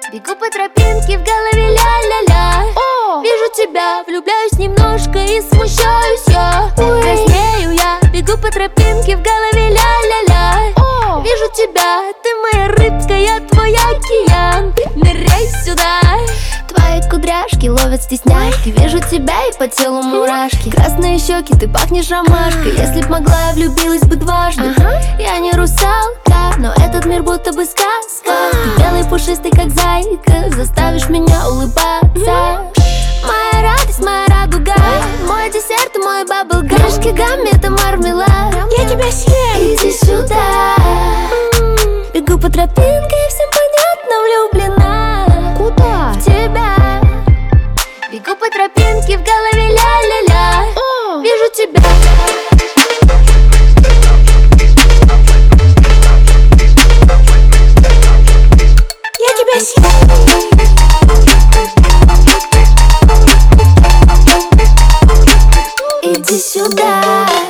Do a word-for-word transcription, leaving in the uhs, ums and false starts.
Бегу по тропинке, в голове ля-ля-ля. Вижу тебя, влюбляюсь немножко и смущаюсь я. Краснею я, бегу по тропинке, в голове ля-ля-ля. Вижу тебя, ты моя рыбка, я твой океан. Ныряй сюда. Твои кудряшки ловят стесняшки. Вижу тебя и по телу мурашки. Красные щеки, ты пахнешь ромашкой. Если б могла, я влюбилась бы дважды. Я не русалка, но этот мир будто бы сказка. Ты белый, пушистый, как зайка, заставишь меня улыбаться. Моя радость, моя радуга, мой десерт и мой баблгам. Крышки гамми, это мармелад. Я тебя съем. Иди сюда. Бегу по тропинке, и всем понятно, влюблена. Куда? В тебя. Бегу по тропинке, в голове ля-ля-ля. Вижу тебя. Я тебя съем. Иди сюда.